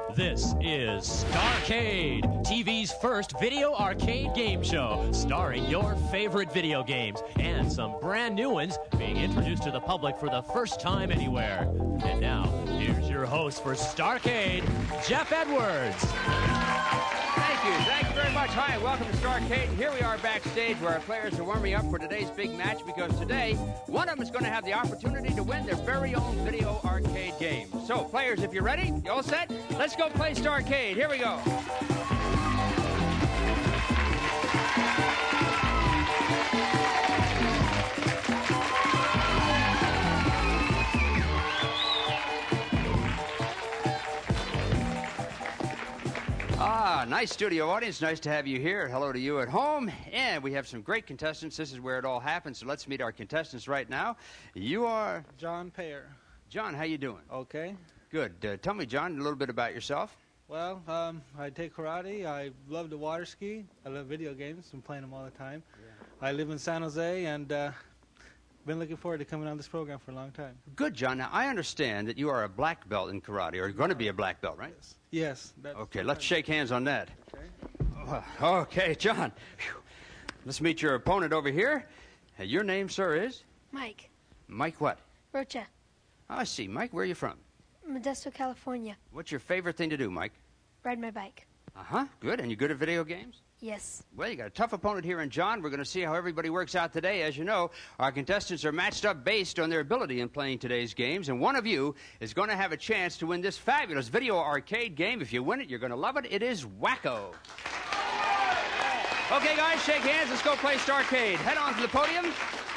This is Starcade, TV's first video arcade game show, starring your favorite video games and some brand new ones being introduced to the public for the first time anywhere. And now, here's your host for Starcade, Jeff Edwards. Thank you very much. Hi, welcome to Starcade. Here we are backstage where our players are warming up for today's big match because today, one of them is going to have the opportunity to win their very own video arcade game. So, players, if you're ready, you all set? Let's go play Starcade. Here we go. Nice studio audience. Nice to have you here. Hello to you at home. And we have some great contestants. This is where it all happens. So let's meet our contestants right now. You are? John Payer. John, how you doing? Okay. Good. Tell me, John, a little bit about yourself. Well, I take karate. I love to water ski. I love video games. I'm playing them all the time. Yeah. I live in San Jose and been looking forward to coming on this program for a long time. Good, John. Now, I understand that you are a black belt in karate, or you're going to be a black belt, right? Yes. Okay, let's shake hands on that. Okay. Okay, John. Whew. Let's meet your opponent over here. Your name, sir, is? Mike. Mike what? Rocha. Oh, I see. Mike, where are you from? Modesto, California. What's your favorite thing to do, Mike? Ride my bike. Uh-huh. Good. And you good at video games? Yes. Well, you got a tough opponent here in John. We're going to see how everybody works out today. As you know, our contestants are matched up based on their ability in playing today's games, and one of you is going to have a chance to win this fabulous video arcade game. If you win it, you're going to love it. It is Wacko. Okay, guys, shake hands. Let's go play Starcade. Head on to the podium.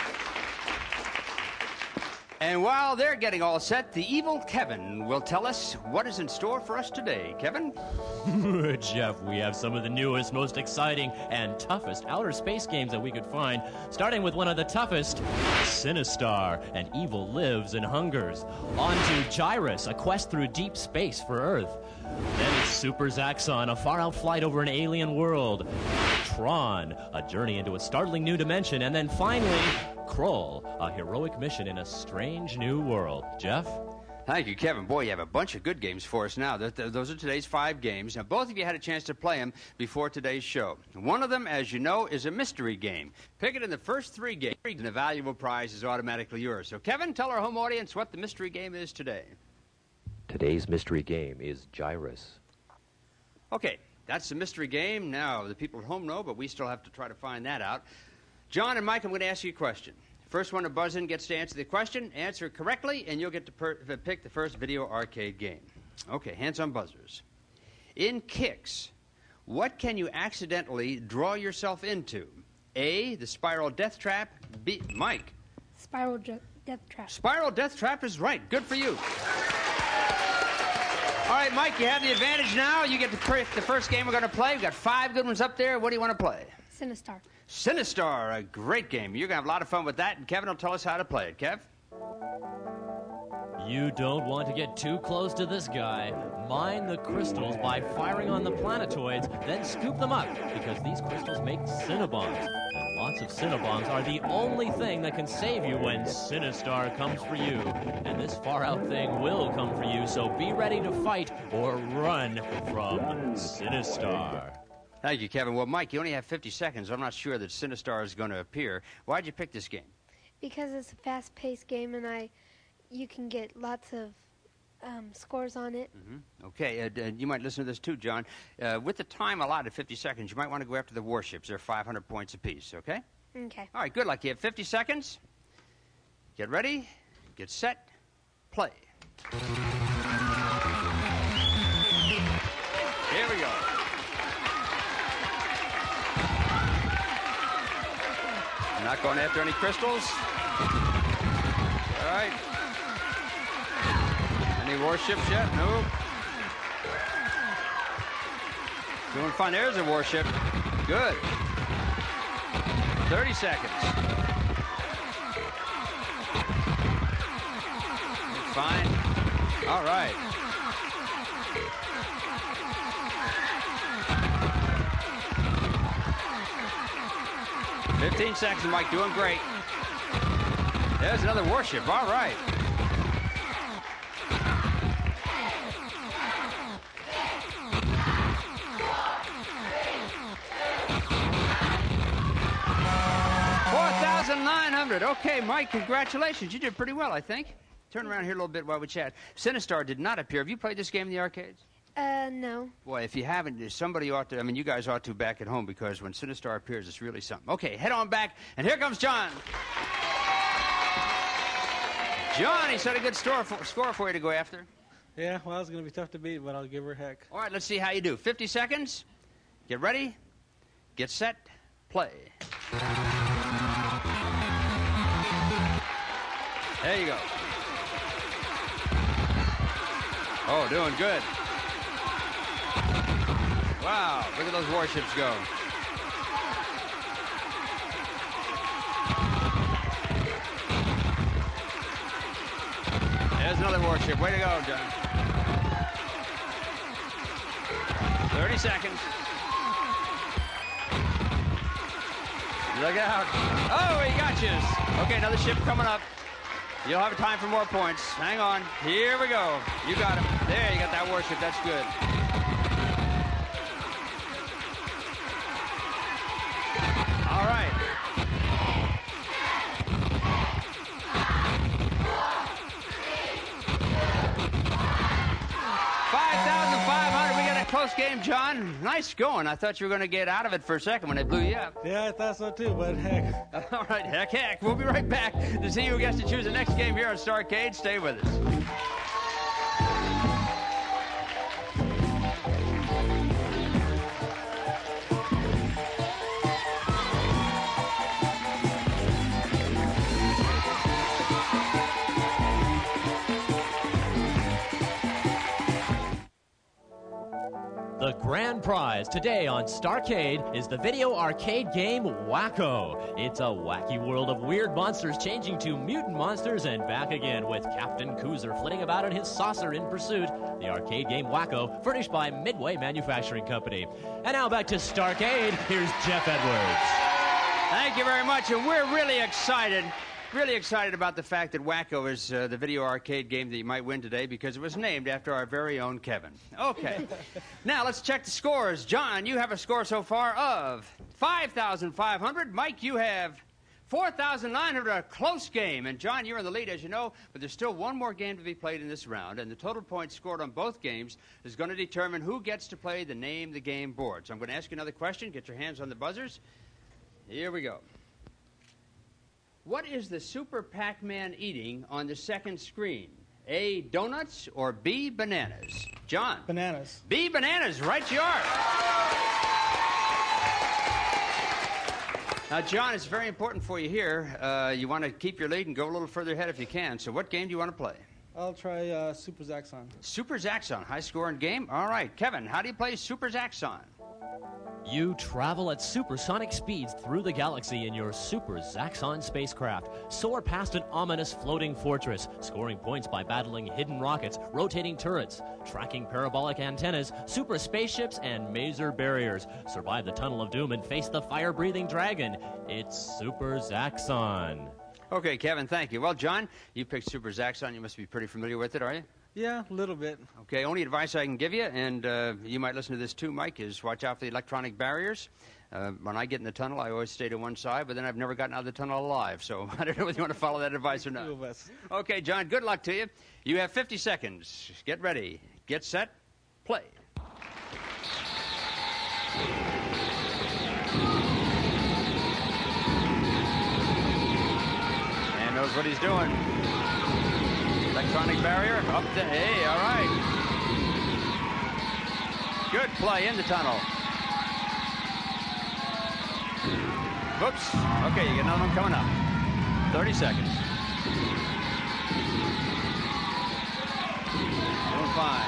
And while they're getting all set, the evil Kevin will tell us what is in store for us today. Kevin? Jeff, we have some of the newest, most exciting, and toughest outer space games that we could find, starting with one of the toughest, Sinistar, An Evil Lives and Hungers. On to Gyrus, a quest through deep space for Earth. Then it's Super Zaxxon, a far-out flight over an alien world. Tron, a journey into a startling new dimension. And then finally, Krull, a heroic mission in a strange new world. Jeff? Thank you, Kevin. Boy, you have a bunch of good games for us now. Those are today's 5 games. Now, both of you had a chance to play them before today's show. One of them, as you know, is a mystery game. Pick it in the first 3 games, and the valuable prize is automatically yours. So, Kevin, tell our home audience what the mystery game is today. Today's mystery game is Gyrus. Okay, that's the mystery game. Now, the people at home know, but we still have to try to find that out. John and Mike, I'm going to ask you a question. First one to buzz in gets to answer the question, answer it correctly, and you'll get to pick the first video arcade game. Okay, hands on buzzers. In Kicks, what can you accidentally draw yourself into? A, the spiral death trap. B, Mike. Spiral death trap. Spiral death trap is right. Good for you. All right, Mike, you have the advantage now. You get to pick the first game we're going to play. We've got 5 good ones up there. What do you want to play? Sinistar. Sinistar, a great game. You're going to have a lot of fun with that, and Kevin will tell us how to play it. Kev? You don't want to get too close to this guy. Mine the crystals by firing on the planetoids, then scoop them up, because these crystals make Cinnabons. And lots of Cinnabons are the only thing that can save you when Sinistar comes for you. And this far-out thing will come for you, so be ready to fight or run from Sinistar. Thank you, Kevin. Well, Mike, you only have 50 seconds. I'm not sure that Sinistar is going to appear. Why'd you pick this game? Because it's a fast-paced game, and you can get lots of scores on it. Mm-hmm. Okay, you might listen to this too, John. With the time allotted, 50 seconds, you might want to go after the warships. They're 500 points apiece, okay? Okay. All right, good luck. You have 50 seconds. Get ready, get set, play. Here we go. Not going after any crystals. All right. Any warships yet? No. Doing fine. There's a warship. Good. 30 seconds. Fine. All right. $15 seconds, Mike. Doing great. There's another warship. All right. 5,500. Okay, Mike, congratulations. You did pretty well, I think. Turn around here a little bit while we chat. Sinistar did not appear. Have you played this game in the arcades? No. Boy, if you haven't, somebody ought to, I mean, you guys ought to back at home because when Sinistar appears, it's really something. Okay, head on back, and here comes John. John, he set a good score for you to go after. Yeah, well, it's going to be tough to beat, but I'll give her a heck. All right, let's see how you do. 50 seconds. Get ready. Get set. Play. There you go. Oh, doing good. Wow, look at those warships go. There's another warship. Way to go, John. 30 seconds. Look out. Oh, he got you. Okay, another ship coming up. You'll have time for more points. Hang on. Here we go. You got him. There, you got that warship. That's good. All right. Close game, John. Nice going. I thought you were going to get out of it for a second when they blew you up. Yeah, I thought so too, but heck. All right, heck. We'll be right back to see who gets to choose the next game here on Starcade. Stay with us. The grand prize today on Starcade is the video arcade game Wacko. It's a wacky world of weird monsters changing to mutant monsters and back again with Captain Koozer flitting about in his saucer in pursuit. The arcade game Wacko, furnished by Midway Manufacturing Company. And now back to Starcade. Here's Jeff Edwards. Thank you very much, and we're really excited. Really excited about the fact that Wacko is the video arcade game that you might win today because it was named after our very own Kevin. Okay. Now, let's check the scores. John, you have a score so far of 5,500. Mike, you have 4,900, a close game. And, John, you're in the lead, as you know, but there's still one more game to be played in this round, and the total points scored on both games is going to determine who gets to play the Name the Game board. So I'm going to ask you another question. Get your hands on the buzzers. Here we go. What is the Super Pac-Man eating on the second screen? A, donuts, or B, bananas? John? Bananas. B, bananas. Right you are. Now, John, it's very important for you here. You want to keep your lead and go a little further ahead if you can. So what game do you want to play? I'll try Super Zaxxon. Super Zaxxon. High-scoring game? All right. Kevin, how do you play Super Zaxxon? You travel at supersonic speeds through the galaxy in your Super Zaxxon spacecraft. Soar past an ominous floating fortress, scoring points by battling hidden rockets, rotating turrets, tracking parabolic antennas, super spaceships, and maser barriers. Survive the Tunnel of Doom and face the fire-breathing dragon. It's Super Zaxxon. Okay, Kevin, thank you. Well, John, you picked Super Zaxxon. You must be pretty familiar with it, are you? Yeah, a little bit. Okay, only advice I can give you, and you might listen to this too, Mike, is watch out for the electronic barriers. When I get in the tunnel, I always stay to one side, but then I've never gotten out of the tunnel alive, so I don't know whether you want to follow that advice or not. Okay, John, good luck to you. You have 50 seconds. Get ready. Get set. Play. And knows what he's doing. Electronic barrier, up the, hey, all right. Good play in the tunnel. Whoops. Okay, you get another one coming up. 30 seconds. Doing fine.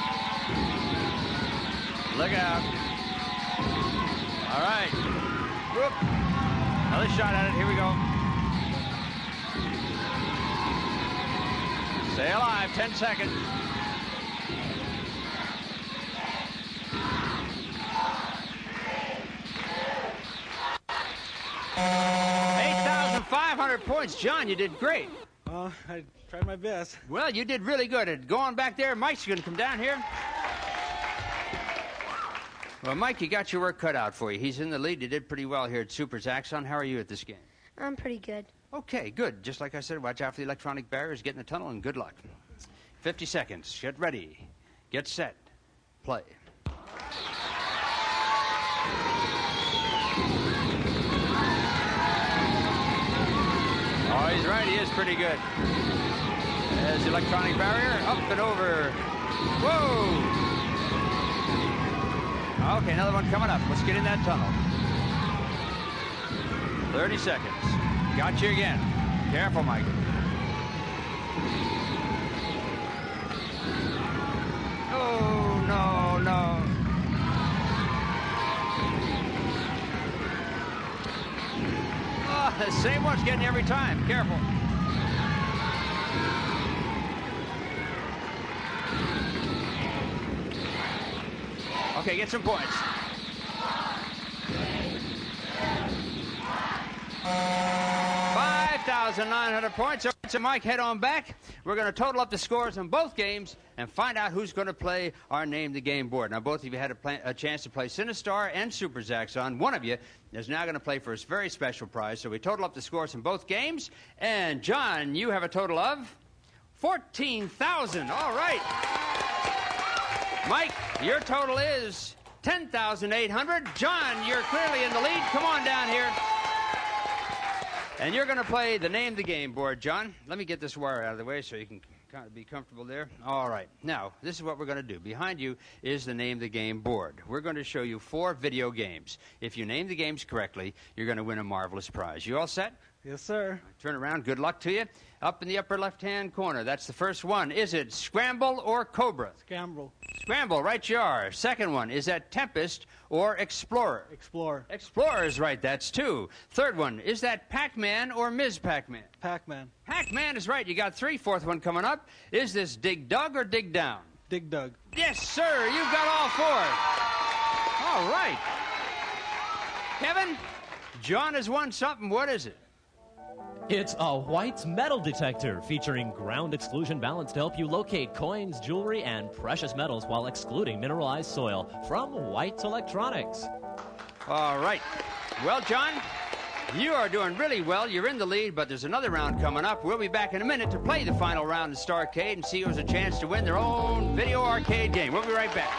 Look out. All right. Whoop. Another shot at it. Here we go. Stay alive, 10 seconds. 8,500 points. John, you did great. I tried my best. Well, you did really good. Go on back there. Mike's going to come down here. Well, Mike, you got your work cut out for you. He's in the lead. You did pretty well here at Super Zaxxon. How are you at this game? I'm pretty good. Okay, good. Just like I said, watch out for the electronic barriers, get in the tunnel, and good luck. 50 seconds. Get ready. Get set. Play. Oh, he's right. He is pretty good. There's the electronic barrier. Up and over. Whoa! Okay, another one coming up. Let's get in that tunnel. 30 seconds. Got you again. Careful, Mike. Oh, no, no. Oh, the same one's getting every time. Careful. Okay, get some points. 5,900 points. So Mike, head on back. We're going to total up the scores in both games and find out who's going to play our Name the Game board. Now, both of you had a chance to play Sinistar and Super Zaxxon. One of you is now going to play for his very special prize. So we total up the scores in both games. And, John, you have a total of 14,000. All right. Mike, your total is 10,800. John, you're clearly in the lead. Come on down here. And you're going to play the Name the Game board, John. Let me get this wire out of the way so you can kind of be comfortable there. All right. Now, this is what we're going to do. Behind you is the Name the Game board. We're going to show you 4 video games. If you name the games correctly, you're going to win a marvelous prize. You all set? Yes, sir. Turn around. Good luck to you. Up in the upper left-hand corner, that's the first one. Is it Scramble or Cobra? Scramble. Scramble, right you are. Second one, is that Tempest or Explorer? Explorer. Explorer is right, that's 2. Third one, is that Pac-Man or Ms. Pac-Man? Pac-Man. Pac-Man is right, you got 3. Fourth one coming up. Is this Dig Dug or Dig Down? Dig Dug. Yes, sir, you've got all 4. All right. Kevin, John has won something. What is it? It's a White's metal detector featuring ground exclusion balance to help you locate coins, jewelry, and precious metals while excluding mineralized soil from White's Electronics. All right. Well, John, you are doing really well. You're in the lead, but there's another round coming up. We'll be back in a minute to play the final round in Starcade and see who has a chance to win their own video arcade game. We'll be right back.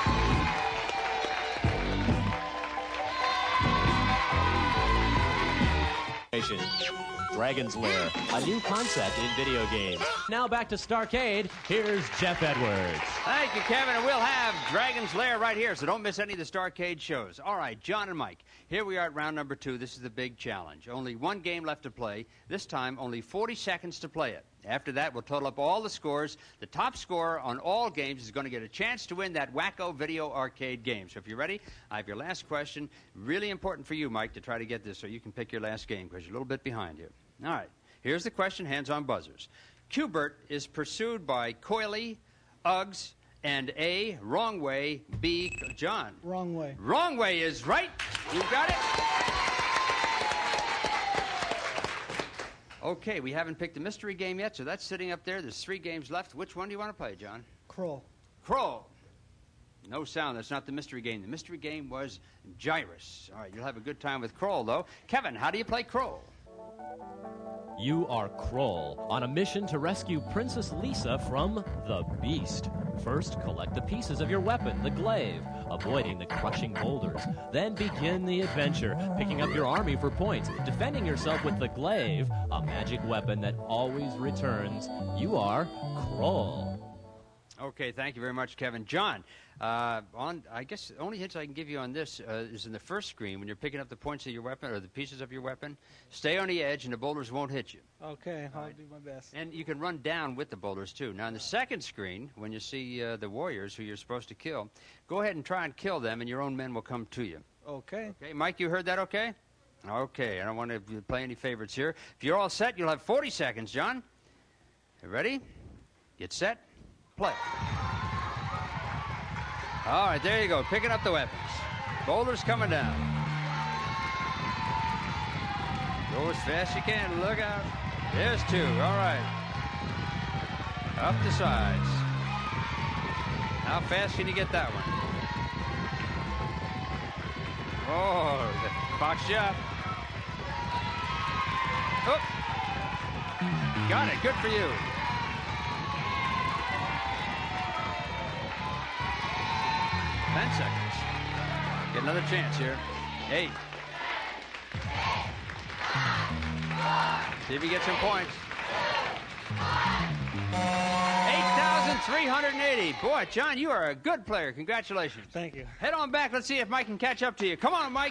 Dragon's Lair, a new concept in video games. Now back to Starcade, here's Jeff Edwards. Thank you, Kevin, and we'll have Dragon's Lair right here, so don't miss any of the Starcade shows. All right, John and Mike, here we are at round number 2. This is the big challenge. Only one game left to play. This time, only 40 seconds to play it. After that, we'll total up all the scores. The top scorer on all games is going to get a chance to win that Wacko Video Arcade game. So if you're ready, I have your last question. Really important for you, Mike, to try to get this so you can pick your last game because you're a little bit behind here. All right, here's the question, hands on buzzers. Q*bert is pursued by Coily, Uggs, and A, wrong way, B, John. Wrong way. Wrong way is right. You got it. Okay, we haven't picked the mystery game yet, so that's sitting up there. There's 3 games left. Which one do you want to play, John? Kroll. Kroll. No sound. That's not the mystery game. The mystery game was Gyrus. All right, you'll have a good time with Kroll, though. Kevin, how do you play Kroll? You are Kroll, on a mission to rescue Princess Lisa from the Beast. First, collect the pieces of your weapon, the glaive, avoiding the crushing boulders. Then begin the adventure, picking up your army for points, defending yourself with the glaive, a magic weapon that always returns. You are Kroll. Okay, thank you very much, Kevin. John, I guess the only hints I can give you on this is in the first screen when you're picking up the points of your weapon or the pieces of your weapon. Stay on the edge and the boulders won't hit you. Okay, I'll do my best. And you can run down with the boulders, too. Now, in the second screen, when you see the warriors who you're supposed to kill, go ahead and try and kill them, and your own men will come to you. Okay. Okay, Mike, you heard that okay? Okay, I don't want to play any favorites here. If you're all set, you'll have 40 seconds, John. You ready? Get set. Play. All right, there you go. Picking up the weapons. Boulders coming down. Go as fast as you can. Look out. There's 2. All right. Up the sides. How fast can you get that one? Oh, box you up. Oh, Got it. Good for you. Ten seconds. Get another chance here. 8. See if he gets some points. 8,380. Boy, John, you are a good player. Congratulations. Thank you. Head on back. Let's see if Mike can catch up to you. Come on, Mike.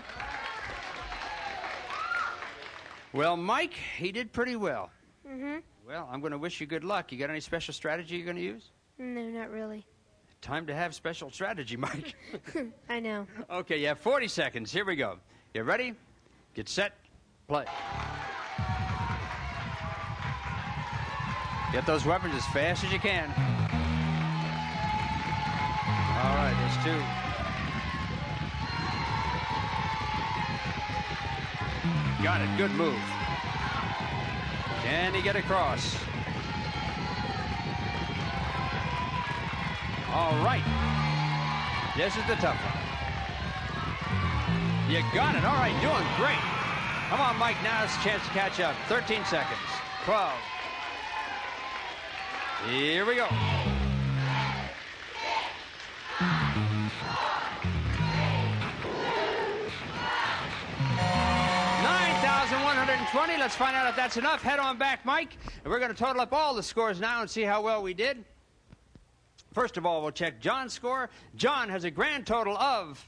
Well, Mike, he did pretty well. Mm-hmm. Well, I'm going to wish you good luck. You got any special strategy you're going to use? No, not really. Time to have special strategy, Mike. I know. Okay, you have 40 seconds. Here we go. You ready? Get set. Play. Get those weapons as fast as you can. All right, there's 2. Got it. Good move. Can he get across? All right. This is the tough one. You got it. All right, doing great. Come on, Mike. Now it's a chance to catch up. 13 seconds. 12. Here we go. 9,120. Let's find out if that's enough. Head on back, Mike. And we're going to total up all the scores now and see how well we did. First of all, we'll check John's score. John has a grand total of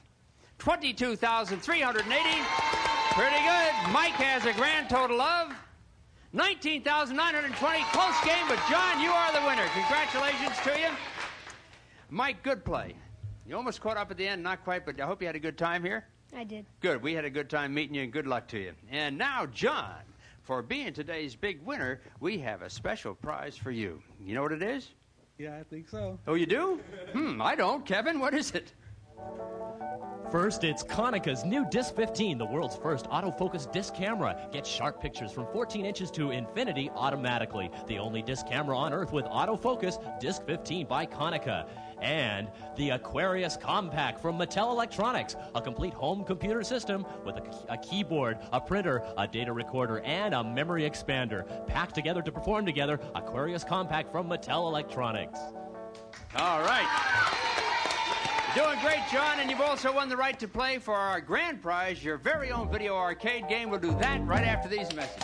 22,380. Pretty good. Mike has a grand total of 19,920. Close game, but John, you are the winner. Congratulations to you. Mike, good play. You almost caught up at the end, not quite, but I hope you had a good time here. I did. Good. We had a good time meeting you, and good luck to you. And now, John, for being today's big winner, we have a special prize for you. You know what it is? Yeah, I think so. Oh, you do? I don't. Kevin, what is it? First, it's Konicka's new Disc 15, the world's first autofocus disc camera. Get sharp pictures from 14 inches to infinity automatically. The only disc camera on Earth with autofocus, Disc 15 by Konica. And the Aquarius Compact from Mattel Electronics, a complete home computer system with a keyboard, a printer, a data recorder, and a memory expander. Packed together to perform together, Aquarius Compact from Mattel Electronics. All right. You're doing great, John, and you've also won the right to play for our grand prize, your very own video arcade game. We'll do that right after these messages.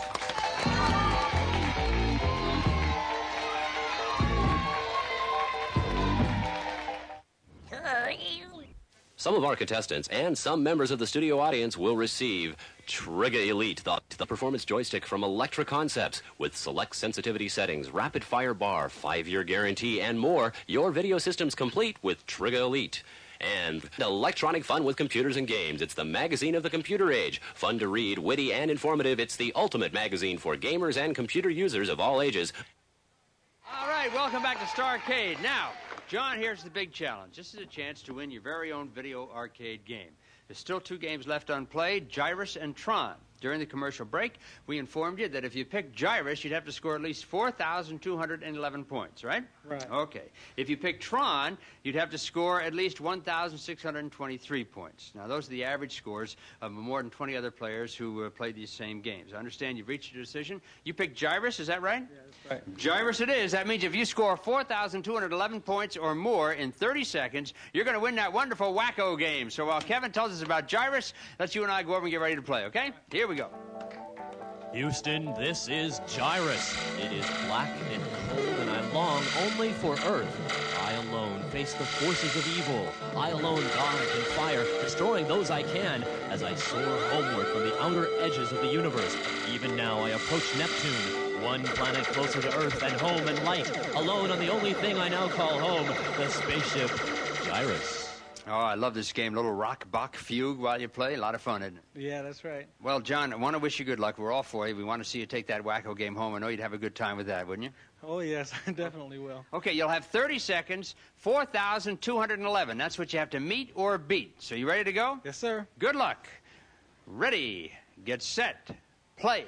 Some of our contestants and some members of the studio audience will receive Trigger Elite, the performance joystick from Electra Concepts, with select sensitivity settings, rapid fire bar, 5-year guarantee, and more. Your video system's complete with Trigger Elite. And electronic fun with computers and games. It's the magazine of the computer age. Fun to read, witty, and informative. It's the ultimate magazine for gamers and computer users of all ages. All right, welcome back to Starcade. Now, John, here's the big challenge. This is a chance to win your very own video arcade game. There's still 2 games left unplayed, Gyrus and Tron. During the commercial break, we informed you that if you picked Gyrus, you'd have to score at least 4,211 points, right? Right. Okay. If you picked Tron, you'd have to score at least 1,623 points. Now, those are the average scores of more than 20 other players who played these same games. I understand you've reached your decision. You picked Gyrus, is that right? Yeah, that's right. Gyrus it is. That means if you score 4,211 points or more in 30 seconds, you're going to win that wonderful Wacko game. So while Kevin tells us about Gyrus, let's you and I go over and get ready to play, okay? Here we go. Houston, this is Gyrus. It is black and cold, and I long only for Earth. I alone face the forces of evil. I alone guard and fire, destroying those I can, as I soar homeward from the outer edges of the universe. Even now I approach Neptune, one planet closer to Earth and home and light, alone on the only thing I now call home, the spaceship Gyrus. Oh, I love this game. Little rock, bach, fugue while you play. A lot of fun, isn't it? Yeah, that's right. Well, John, I want to wish you good luck. We're all for you. We want to see you take that Wacko game home. I know you'd have a good time with that, wouldn't you? Oh, yes, I definitely will. Okay, you'll have 30 seconds, 4,211. That's what you have to meet or beat. So you ready to go? Yes, sir. Good luck. Ready, get set, play.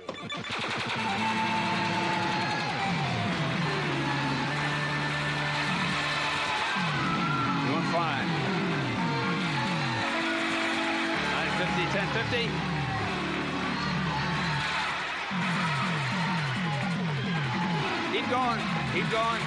Doing fine. 950, 1050. keep going. Keep going.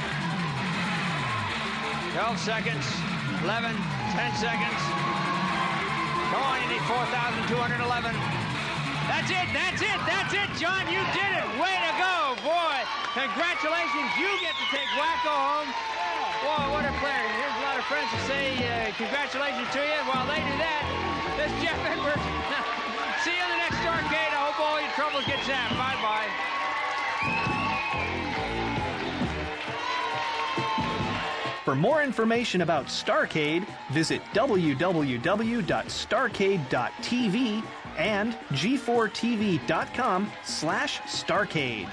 12 seconds. 11. 10 seconds. Come on, you need 4,211. That's it. That's it. That's it, John. You did it. Way to go, boy. Congratulations. You get to take Wacko home. Boy, what a player. Here's a lot of friends to say congratulations to you. While they do that, this is Jeff Edwards. See you in the next Starcade. I hope all your troubles get zapped. Bye-bye. For more information about Starcade, visit www.starcade.tv and g4tv.com/Starcade.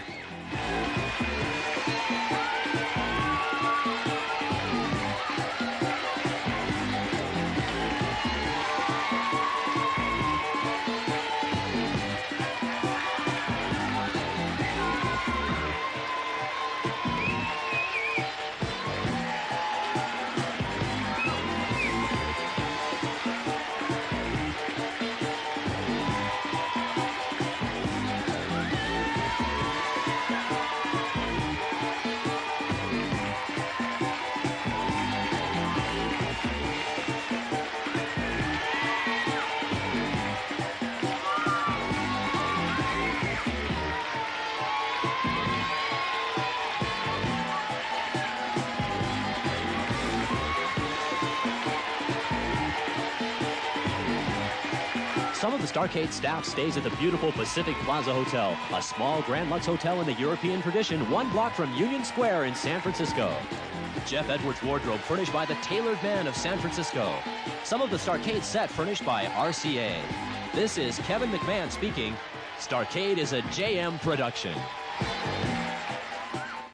Some of the Starcade staff stays at the beautiful Pacific Plaza Hotel, a small Grand Lux hotel in the European tradition, 1 block from Union Square in San Francisco. Jeff Edwards' wardrobe furnished by the Tailored Man of San Francisco. Some of the Starcade set furnished by RCA. This is Kevin McMahon speaking. Starcade is a JM production.